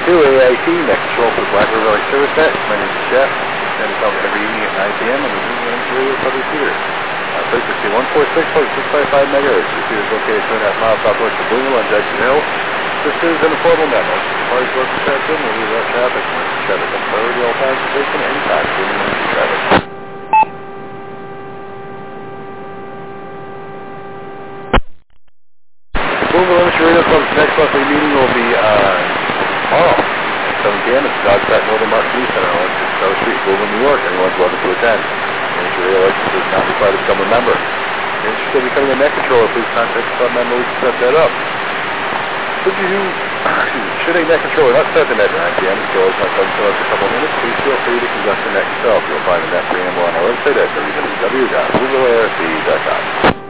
AIT, next control for the Black River Valley Service Net. My name is Jeff. I send out every evening at 9 p.m. on the New England Radio Public Theater. Frequency 146.655 megahertz. Repeater is located 2.5 miles southwest of Boonville on Jackson Hill. This is an affordable network. As far as local traffic, we'll leave that traffic. Traffic on priority all times, station anytime. Boonville traffic. Boonville Amateur Radio Club's next monthly meeting will be tomorrow at 7 p.m. at Dogpack Northern Market News Center on 6 South Street, Boonville, New York. Anyone's welcome to attend. Amateur Radio license is not required to become a member. If you're interested in becoming a net controller, please contact the club member. We can set that up. Should a net controller not start the net at 9 p.m. The controller is not done until after a couple of minutes. Please feel free to conduct the net yourself. You'll find the net preamble on our website at www.boonvillearc.com.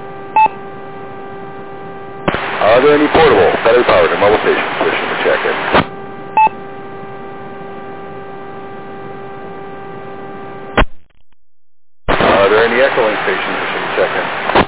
Are there any portable, battery-powered, or mobile stations wishing to check in? Are there any Echolink stations wishing to check in?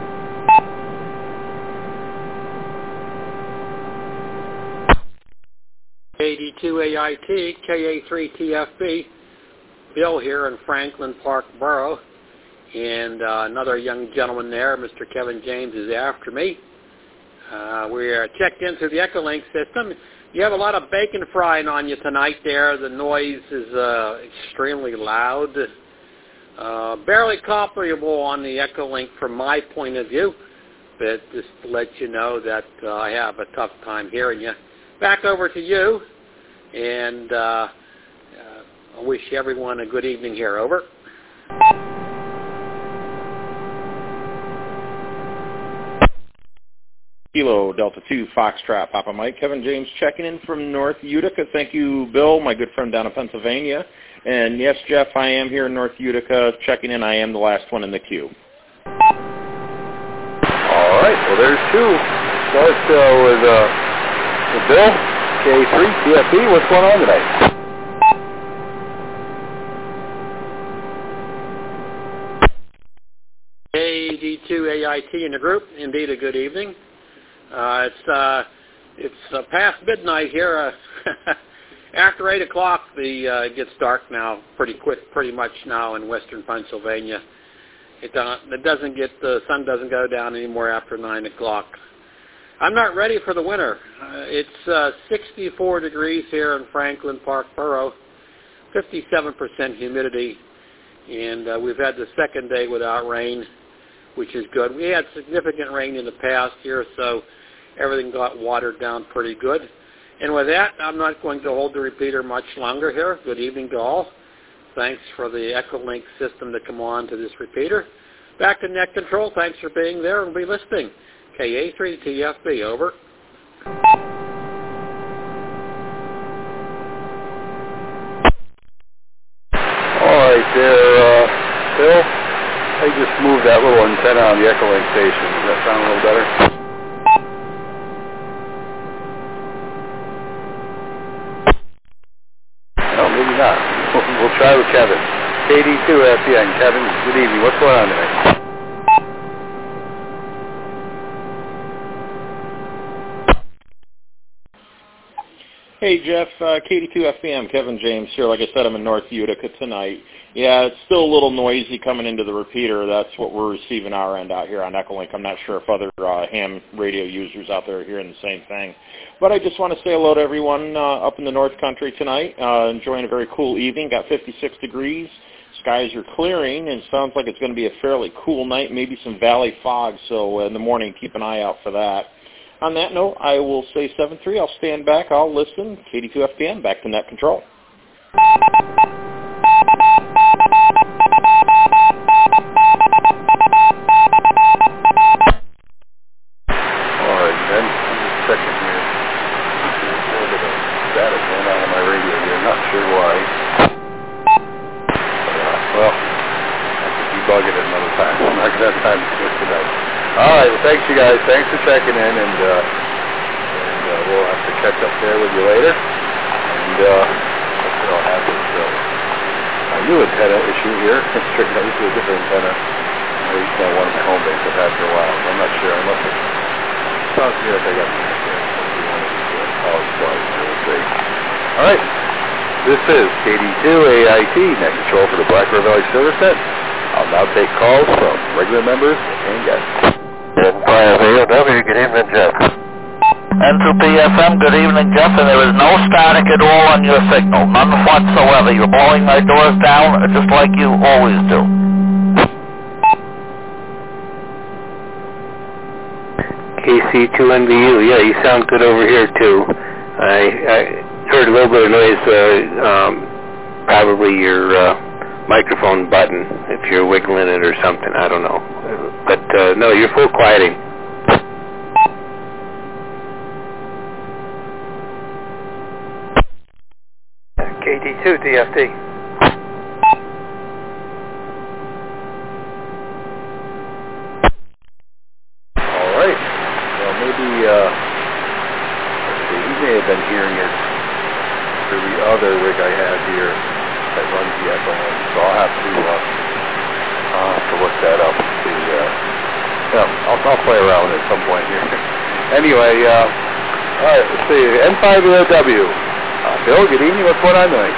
KD2AIT, KA3TFB, Bill here in Franklin Park Borough, and another young gentleman there, Mr. Kevin James, is after me. We are checked into the Echolink system. You have a lot of bacon frying on you tonight there. The noise is extremely loud. Barely comparable on the Echolink from my point of view, but just to let you know that I have a tough time hearing you. Back over to you, and I wish everyone a good evening here. Over. Kilo Delta 2 Foxtrot Papa Mike. Kevin James checking in from North Utica. Thank you, Bill, my good friend down in Pennsylvania. And yes, Jeff, I am here in North Utica checking in. I am the last one in the queue. All right, well, there's two. Start with Bill, K3, TFB. What's going on tonight? KD2AIT in the group. Indeed, a good evening. It's past midnight here. After 8 o'clock, it gets dark now pretty quick, pretty much now in western Pennsylvania. The sun doesn't go down anymore after 9 o'clock. I'm not ready for the winter. It's 64 degrees here in Franklin Park Borough, 57% humidity, and we've had the second day without rain, which is good. We had significant rain in the past year, so everything got watered down pretty good. And with that, I'm not going to hold the repeater much longer here. Good evening to all. Thanks for the Echolink system to come on to this repeater. Back to net control. Thanks for being there and be listening. KA3TFB, over. All right there, Bill. I just moved that little antenna on the Echolink station. Does that sound a little better? No, maybe not. We'll try with Kevin. KD2FPN. Kevin, good evening. What's going on tonight? Hey, Jeff, KD2FPM, Kevin James here. Like I said, I'm in North Utica tonight. Yeah, it's still a little noisy coming into the repeater. That's what we're receiving our end out here on Echolink. I'm not sure if other ham radio users out there are hearing the same thing. But I just want to say hello to everyone up in the North Country tonight. Enjoying a very cool evening. Got 56 degrees. Skies are clearing, and it sounds like it's going to be a fairly cool night, maybe some valley fog. So in the morning, keep an eye out for that. On that note, I will say 7-3. I'll stand back. I'll listen. KD2FPM, back to net control. All right, then, just a second here. There's a little bit of static going on my radio here. I'm not sure why. Well, I could debug it another time. I'm not going to have time to do it tonight. All right, well, thanks, you guys. Thanks for checking in, and we'll have to catch up there with you later. And hopefully I'll have this my new antenna issue here. It's straightened out. This is a different antenna. I used to have one at my home base I've had for a while. So I'm not sure. Unless it sounds to me like I got one of these power supplies. We'll see. All right. This is KD2AIT, net control for the Black River Valley Service Net. I'll now take calls from regular members and guests. N5AOW, good evening, Jeff. N2PFM, good evening, Jeff, and there is no static at all on your signal, none whatsoever. You're blowing my doors down just like you always do. KC2NBU, yeah, you sound good over here, too. I heard a little bit of noise, probably your microphone button, if you're wiggling it or something, I don't know. But, no, you're full quieting. KD2, DFD. All right. Well, maybe, let's see, he may have been hearing it through the other rig I have here that runs the FOM, so I'll have to look that up and see. I'll play around at some point here. Anyway, all right, let's see. N5AOW. Bill, good evening. What's going on tonight?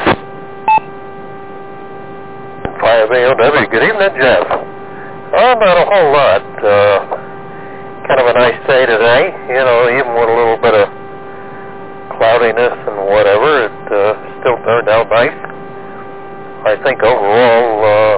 N5AOW. Good evening, Jeff. Oh, not a whole lot. Kind of a nice day today. You know, even with a little bit of cloudiness and whatever, it still turned out nice. I think overall,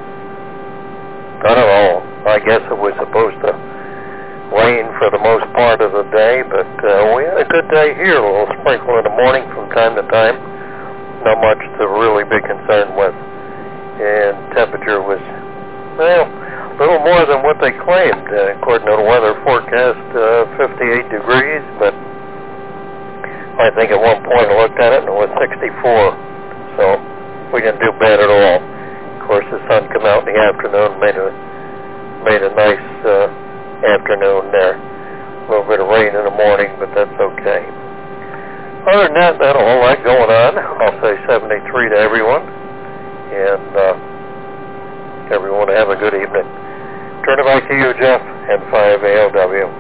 I don't know. I guess it was supposed to rain for the most part of the day, but we had a good day here. A little sprinkle in the morning from time to time. Not much to really be concerned with. And temperature was, well, a little more than what they claimed. According to the weather forecast, 58 degrees, but I think at one point I looked at it and it was 64. So we didn't do bad at all. Of course, the sun came out in the afternoon, made a nice afternoon there. A little bit of rain in the morning, but that's okay. Other than that, not a whole lot going on. I'll say 73 to everyone. And everyone have a good evening. Turn it back to you, Jeff, N5AOW.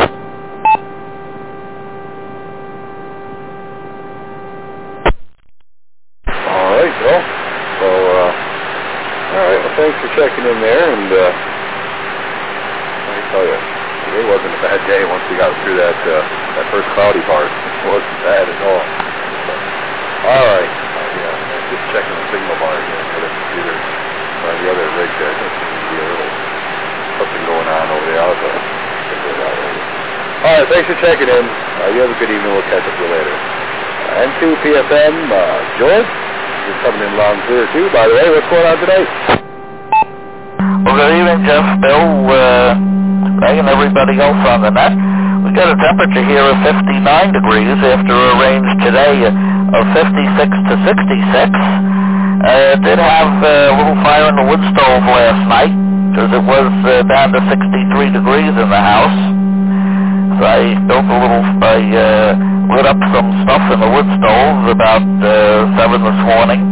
All right, Bill. So, all right, well, thanks for checking in there, and let me tell you, today wasn't a bad day once we got through that first cloudy part. It wasn't bad at all. So, all right. I'm just checking the signal bar here on the other computer. The other rig there, there seems to be a little something going on over there. I'll have to figure it out later. All right, thanks for checking in. You have a good evening. We'll catch up with you later. N2PFM, George, you're coming in loud and clear too, by the way. What's going on tonight? Well, good evening, Jeff, Bill, Ray, and everybody else on the net. We got a temperature here of 59 degrees after a range today of 56 to 66. Did have a little fire in the wood stove last night because it was down to 63 degrees in the house. So I lit up some stuff in the wood stove about 7 this morning.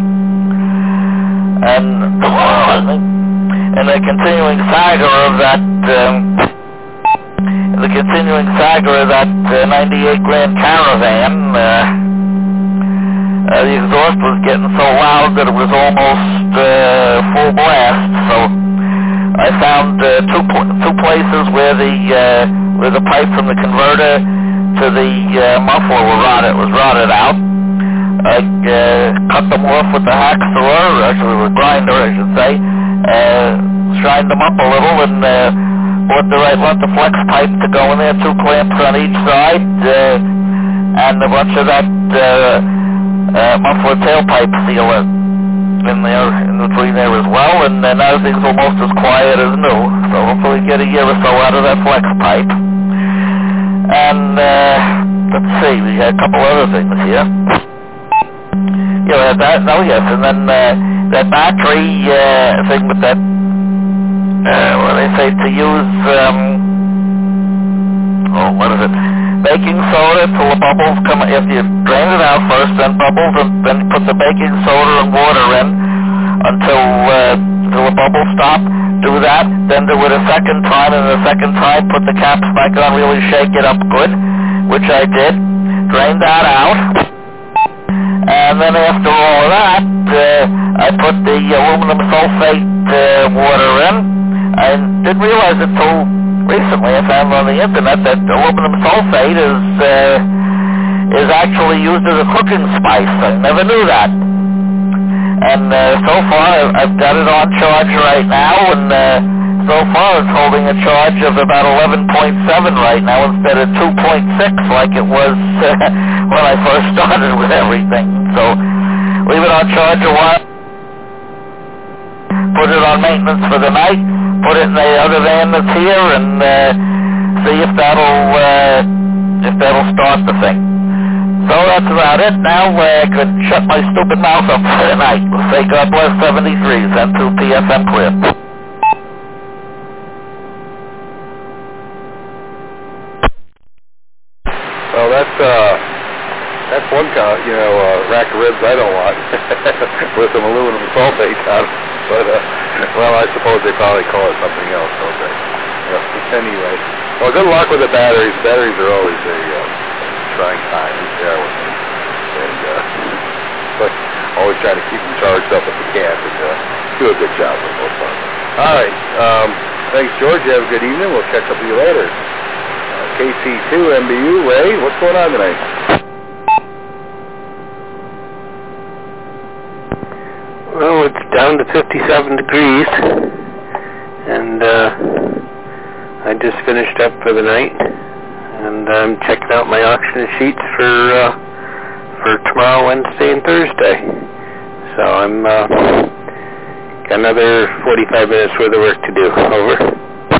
And in the continuing saga of that 98 Grand Caravan, the exhaust was getting so loud that it was almost full blast. So I found two places where the pipe from the converter to the muffler was rotted out. I cut them off with the hacksaw, actually with a grinder, I should say. Shined them up a little and bought the right length of flex pipe to go in there, 2 clamps on each side, and a bunch of that muffler tailpipe sealer in between there as well, and now everything's almost as quiet as new, so hopefully get a year or so out of that flex pipe. And let's see, we had a couple other things here. Yeah, that, oh yes, and then that battery thing with that, what do they say, to use, what is it? Baking soda till the bubbles come. If you drain it out first, then bubbles, and then put the baking soda and water in until the bubbles stop. Do that, then do it a second time, and the second time put the caps back on, really shake it up good, which I did. Drain that out, And then after all of that, I put the aluminum sulfate water in. I didn't realize it till recently. I found on the internet that aluminum sulfate is actually used as a cooking spice. I never knew that. And so far, I've got it on charge right now, and so far it's holding a charge of about 11.7 right now instead of 2.6 like it was when I first started with everything. So leave it on charge a while, put it on maintenance for the night, put it in the other van that's here, and see if that'll start the thing. So that's about it. Now I could shut my stupid mouth up for the night. We'll say God bless 73, send to PFM clear. Well, that's one kind of, rack of ribs I don't want with some aluminum sulfate on it. But, well, I suppose they probably call it something else, don't they? Anyway, well, good luck with the batteries. Batteries are always a trying time. And but always trying to keep them charged up if we can, and do a good job with both of them. All right. Thanks, George. You have a good evening. We'll catch up with you later. KC2 MBU, Ray, what's going on tonight? Well, it's down to 57 degrees, and I just finished up for the night, and I'm checking out my auction sheets for tomorrow, Wednesday, and Thursday. So I'm got another 45 minutes worth of work to do. Over.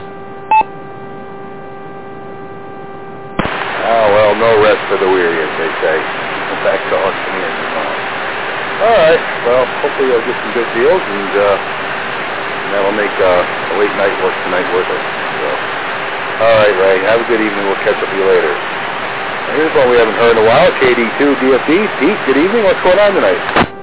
Oh, well, no rest for the weary, as they say. Back to auctioneering tomorrow. All right. Well, hopefully you'll get some good deals, and that'll make a late night work tonight worth it. So, all right, Ray. Have a good evening. We'll catch up with you later. Now, here's one we haven't heard in a while. KD2 DFD. Pete, good evening. What's going on tonight?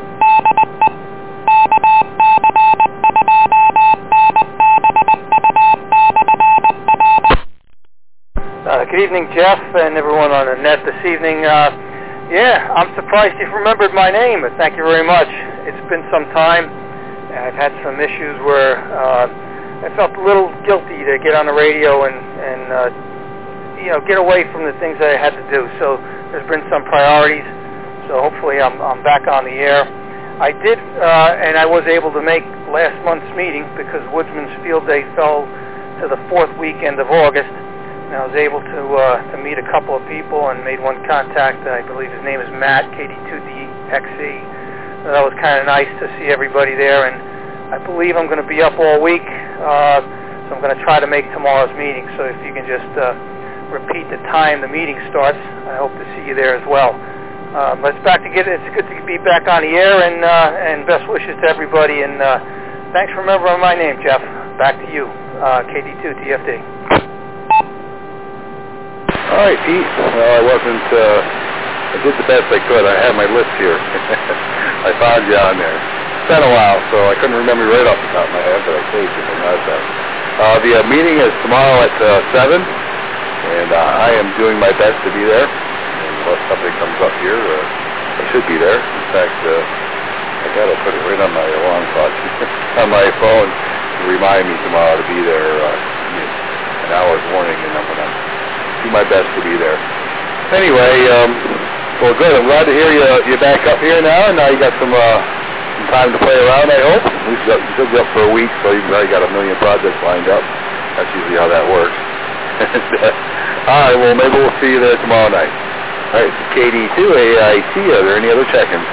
Good evening, Jeff, and everyone on the net this evening. Yeah, I'm surprised you've remembered my name, but thank you very much. It's been some time. I've had some issues where I felt a little guilty to get on the radio and get away from the things that I had to do. So there's been some priorities. So hopefully I'm back on the air. I did, and I was able to make last month's meeting because Woodsman's Field Day fell to the fourth weekend of August. And I was able to meet a couple of people and made one contact. I believe his name is Matt, KD2DXE. That was kind of nice to see everybody there. And I believe I'm going to be up all week, so I'm going to try to make tomorrow's meeting. So if you can just repeat the time the meeting starts, I hope to see you there as well. But it's good to be back on the air, and best wishes to everybody. And thanks for remembering my name, Jeff. Back to you, KD2DFD. All right, Pete. Well, I did the best I could. I had my list here. I found you on there. It's been a while, so I couldn't remember right off the top of my head, but I saved it and that's that. The meeting is tomorrow at 7, and I am doing my best to be there. And unless something comes up here, I should be there. In fact, I got to put it right on my alarm clock on my phone to remind me tomorrow to be there an hour's warning, and I'm going to do my best to be there. Anyway, well, good. I'm glad to hear you're back up here now, and now you got some time to play around, I hope. At least you should be up for a week, so you've already got a million projects lined up. That's usually how that works. All right, well, maybe we'll see you there tomorrow night. All right, KD2 AIT. Are there any other check-ins?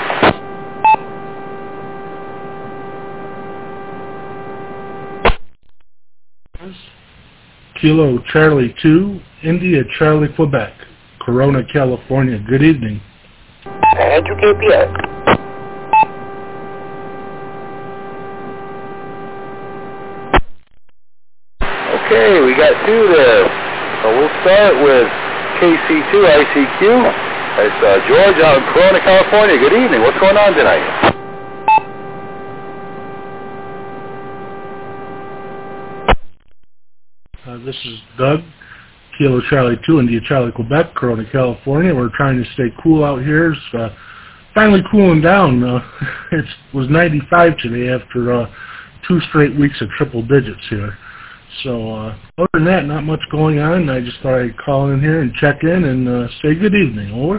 Kilo Charlie 2, India Charlie Quebec, Corona, California. Good evening. Andrew KPS. Okay, we got two there. So we'll start with KC2 ICQ. It's George out in Corona, California. Good evening. What's going on tonight? This is Doug, Kilo Charlie 2, India Charlie Quebec, Corona, California. We're trying to stay cool out here. It's finally cooling down. It was 95 today after 2 straight weeks of triple digits here. So other than that, not much going on. I just thought I'd call in here and check in and say good evening. Over.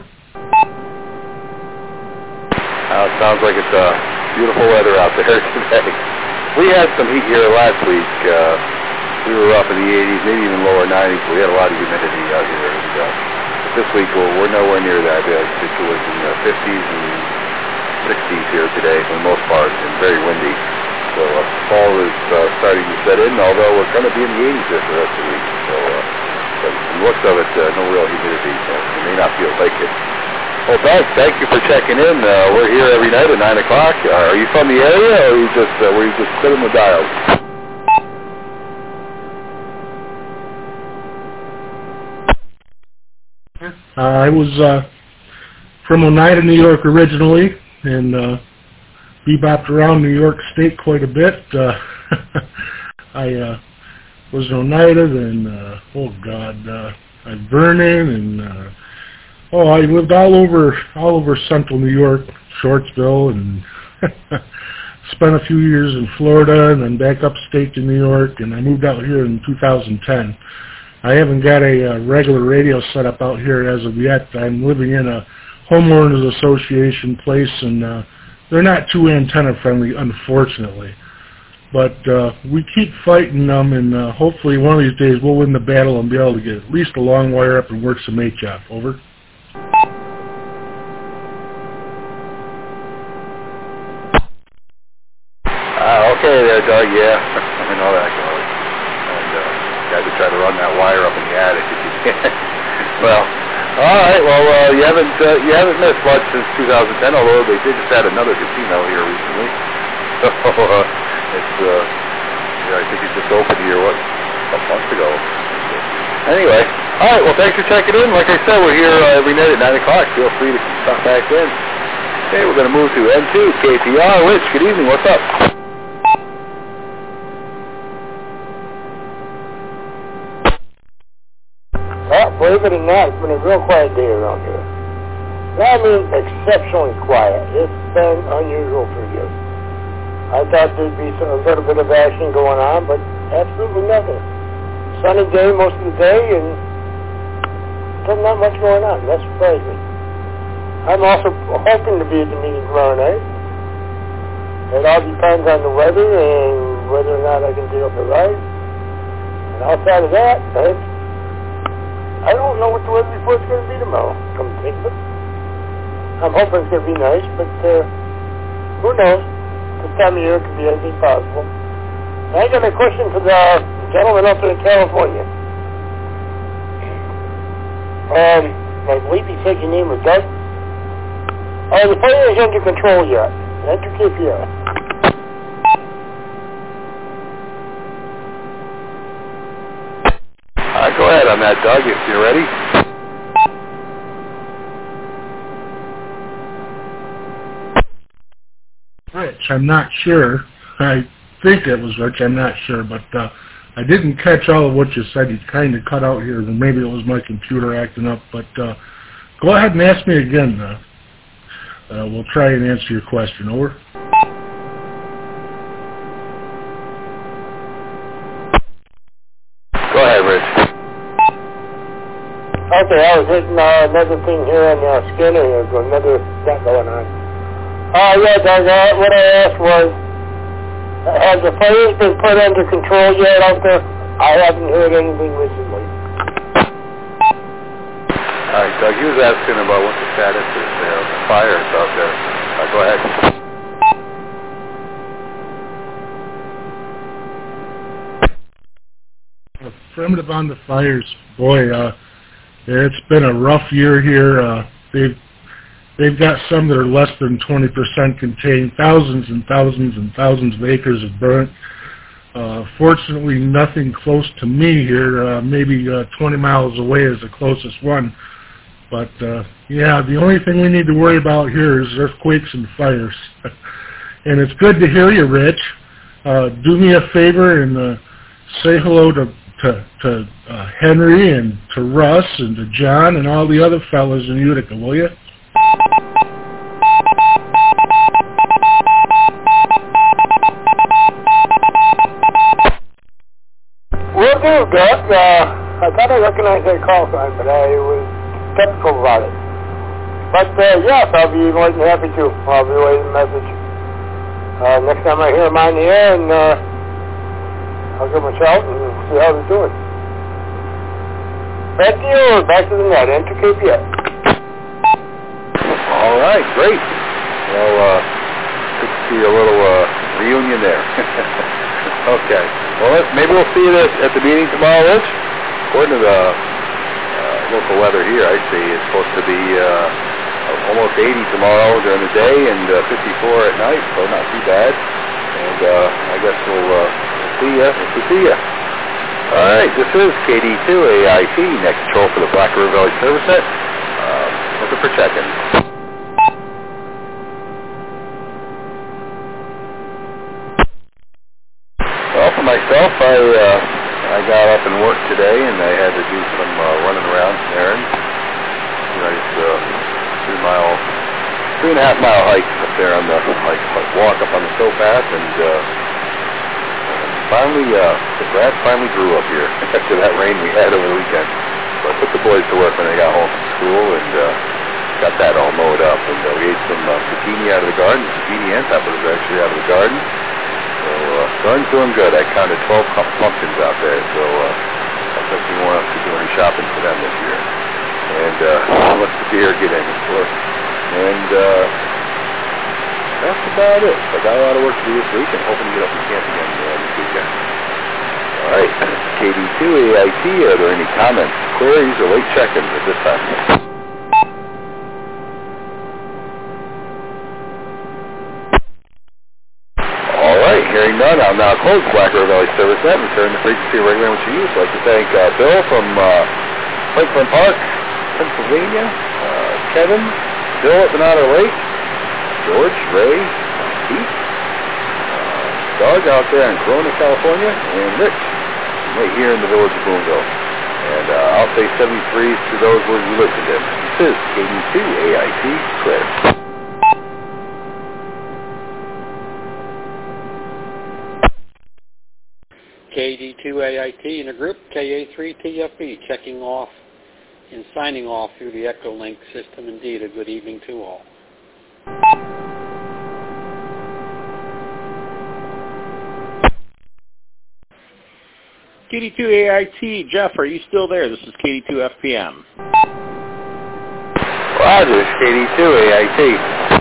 It sounds like it's beautiful weather out there today. We had some heat here last week. We were up in the 80s, maybe even lower 90s. We had a lot of humidity out here. And, this week we're nowhere near that. It was in the 50s and 60s here today for the most part, and very windy. So fall is starting to set in, although we're going to be in the 80s there for the rest of the week. So, but from the looks of it, no real humidity, so you may not feel like it. Well, thank you for checking in. We're here every night at 9 o'clock. Are you from the area, or were you just clicking the dials? I was from Oneida, New York originally, and bebopped around New York State quite a bit. I was in Oneida, then, Vernon, and I lived all over central New York, Shortsville, and spent a few years in Florida, and then back upstate to New York, and I moved out here in 2010. I haven't got a regular radio set up out here as of yet. I'm living in a homeowners association place, and they're not too antenna friendly, unfortunately. But we keep fighting them, and hopefully one of these days we'll win the battle and be able to get at least a long wire up and work some HF. Over. Okay there, Doug. Yeah, I know that goes. To try to run that wire up in the attic if you can. Well, all right. Well, you haven't missed much since 2010. Although they did just add another casino here recently. So it's I think it just opened here a couple months ago. Anyway, all right. Well, thanks for checking in. Like I said, we're here every night at 9 o'clock. Feel free to stop back in. Okay, we're going to move to N2 KPR. Rich, good evening. What's up? Well, believe it or not, it's been a real quiet day around here. I mean, exceptionally quiet. It's been unusual for you. I thought there'd be a little bit of action going on, but absolutely nothing. Sunny day most of the day, and still not much going on. That surprised me. I'm also hoping to be at the meeting tomorrow night. It all depends on the weather and whether or not I can deal with the ride. And outside of that, I don't know what the weather report's going to be tomorrow, come to think of it. I'm hoping it's going to be nice, but who knows? This time of year could be anything possible. I got a question for the gentleman up in California. I believe he said your name was Doug. The fire is under control yet. Enter KPR. Go ahead on that, Doug, if you're ready. Rich, I'm not sure. I think it was Rich, I'm not sure, but I didn't catch all of what you said. You kind of cut out here, and maybe it was my computer acting up, but go ahead and ask me again. We'll try and answer your question. Over. Go ahead, Rich. Okay, I was hitting another thing here on Skinner. There's another thing going on. Yeah, Doug, what I asked was, has the fires been put under control yet out there? I haven't heard anything recently. All right, Doug, he was asking about what the status is there of the fires out there. Go ahead. Affirmative on the fires. Boy, it's been a rough year here. They've got some that are less than 20% contained. Thousands and thousands and thousands of acres have burnt. Fortunately, nothing close to me here. Maybe 20 miles away is the closest one. But, yeah, the only thing we need to worry about here is earthquakes and fires. And it's good to hear you, Rich. Do me a favor and say hello to Henry and to Russ and to John and all the other fellas in Utica, will you? Will do, Doc. I thought I recognized that call sign, but I was skeptical about it. But, yes, I'll be more than happy to. I'll be waiting a message. Next time I hear them on the air, and I'll give them a shout and see how they're doing. Back to you, back to the net, enter KPF. All right, great. Well, good to see a little reunion there. Okay. Well, maybe we'll see you at the meeting tomorrow, Rich. According to the local weather here, I see it's supposed to be almost 80 tomorrow during the day and 54 at night, so not too bad. And I guess we'll see you if we see you. All right, this is KD2AIT, net control for the Black River Valley Service Net. Looking for check-ins. Well, for myself, I got up and worked today, and I had to do some running around, some errands. Nice 3.5 mile hike up there on the walk up on the towpath, and finally the grass finally grew up here after that rain we had over the weekend. So I put the boys to work when they got home from school and got that all mowed up, and we ate some zucchini out of the garden. Zucchini and peppers are actually out of the garden. So son's doing good. I counted 12 pumpkins out there, so I think we won't have to do any shopping for them this year. And let the deer get in, of course. And that's about it. I got a lot of work to do this week, and hoping to get up and camp again this weekend. All right, KD2AIT, are there any comments, queries, or late check-ins at this time? All right, hearing none, I'll now close Black River Valley Service Net and return the frequency regular which you use. I'd like to thank Bill from Lakeland Park, Pennsylvania, Kevin, Bill at Monado Lake, George, Ray, Pete, Doug out there in Corona, California, and Rich right here in the village of Boonville. And I'll say 73s to those words you listened in. This is KD2AIT, clear. KD2AIT in a group, KA3TFB, checking off and signing off through the Echolink system. Indeed, a good evening to all. KD2AIT, Jeff, are you still there? This is KD2FPM. Roger, it's KD2AIT.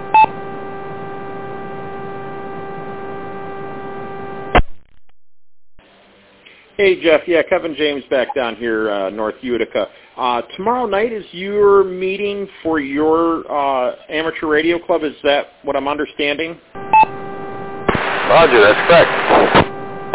Hey, Jeff. Yeah, Kevin James back down here, North Utica. Tomorrow night is your meeting for your amateur radio club. Is that what I'm understanding? Roger, that's correct.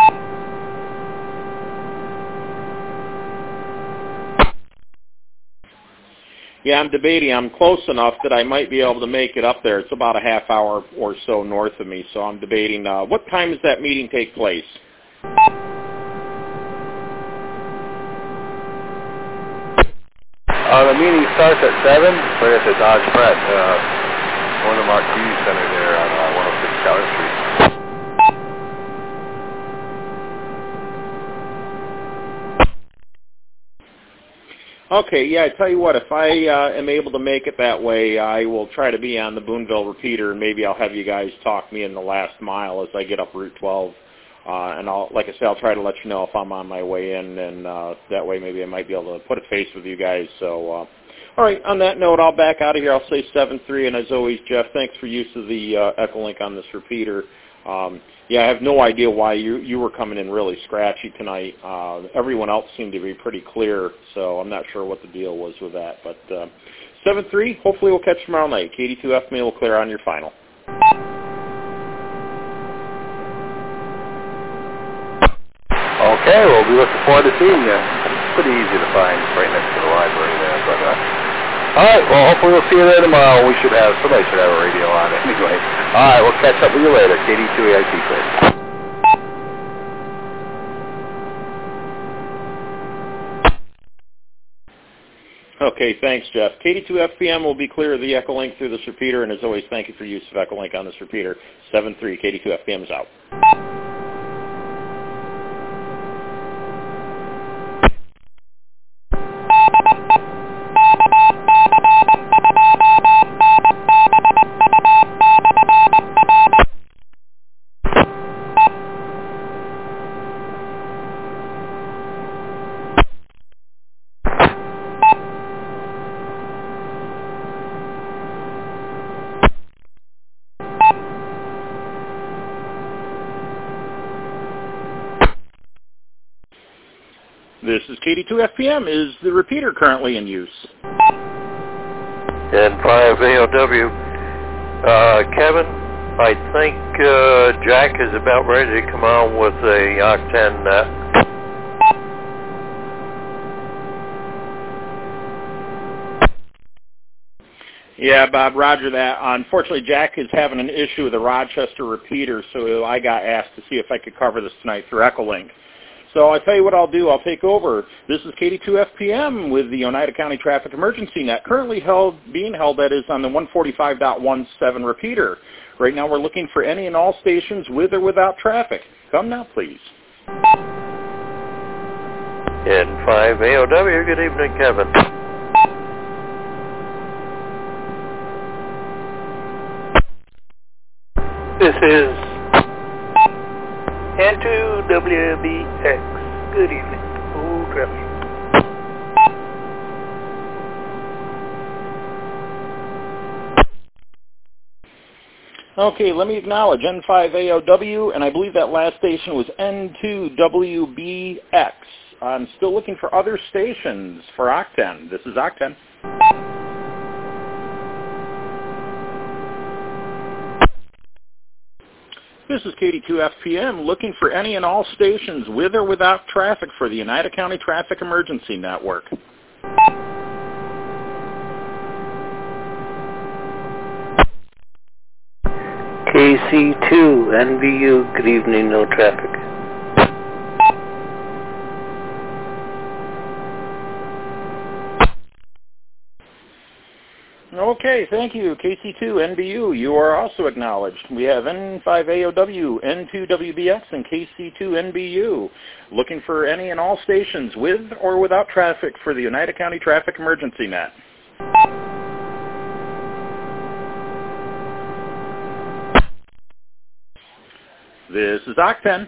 Yeah, I'm debating. I'm close enough that I might be able to make it up there. It's about a half hour or so north of me, so I'm debating what time does that meeting take place? The meeting starts at 7, right at the Dodge Pratt, one of the Marquee Center there on 106 Calvert Street. Okay, yeah, I tell you what, if I am able to make it that way, I will try to be on the Boonville repeater, and maybe I'll have you guys talk me in the last mile as I get up Route 12. And like I said, I'll try to let you know if I'm on my way in, and that way maybe I might be able to put a face with you guys. So, all right, on that note, I'll back out of here. I'll say 7-3, and as always, Jeff, thanks for use of the Echolink on this repeater. Yeah, I have no idea why you were coming in really scratchy tonight. Everyone else seemed to be pretty clear, so I'm not sure what the deal was with that. But 7-3, hopefully we'll catch tomorrow night. KD2F will clear on your final. Okay, we'll be looking forward to seeing you. It's pretty easy to find right next to the library there. But all right, well, hopefully we'll see you there tomorrow. Somebody should have a radio on anyway. All right, we'll catch up with you later. KD2AIT, please. Okay, thanks, Jeff. KD2FPM will be clear of the Echolink through this repeater, and as always, thank you for use of Echolink on this repeater. 7-3, KD2FPM is out. This is KD2FPM. Is the repeater currently in use? N5AOW. Kevin, I think Jack is about ready to come on with a Octane net. Yeah, Bob, roger that. Unfortunately, Jack is having an issue with the Rochester repeater, so I got asked to see if I could cover this tonight through Echolink. So I'll tell you what I'll do. I'll take over. This is KD2FPM with the Oneida County Traffic Emergency Net, currently being held, that is, on the 145.17 repeater. Right now we're looking for any and all stations with or without traffic. Come now, please. N5AOW, good evening, Kevin. This is N2WBX. Good evening. Oh, traffic. Okay, let me acknowledge N5AOW, and I believe that last station was N2WBX. I'm still looking for other stations for Octane. This is Octane. This is KD2FPM, looking for any and all stations with or without traffic for the Oneida County Traffic Emergency Network. KC2, NVU, good evening, no traffic. Okay, thank you. KC2, NBU, you are also acknowledged. We have N5AOW, N2WBX, and KC2, NBU, looking for any and all stations with or without traffic for the Oneida County Traffic Emergency Net. This is Octane.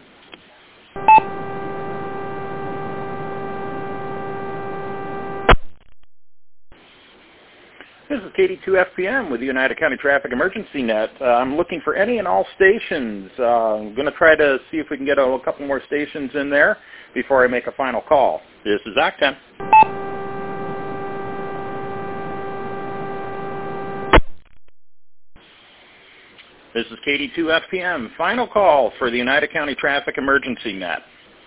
This is KD2FPM with the Oneida County Traffic Emergency Net. I'm looking for any and all stations. I'm going to try to see if we can get a couple more stations in there before I make a final call. This is Octane. This is KD2FPM. Final call for the Oneida County Traffic Emergency Net.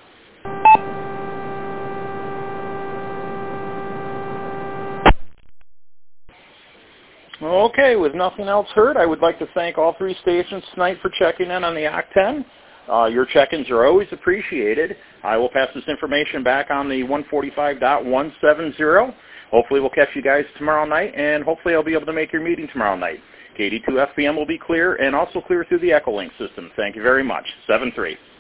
Okay, with nothing else heard, I would like to thank all three stations tonight for checking in on the Octane. Your check-ins are always appreciated. I will pass this information back on the 145.170. Hopefully we'll catch you guys tomorrow night, and hopefully I'll be able to make your meeting tomorrow night. KD2FPM will be clear, and also clear through the Echolink system. Thank you very much. 7-3.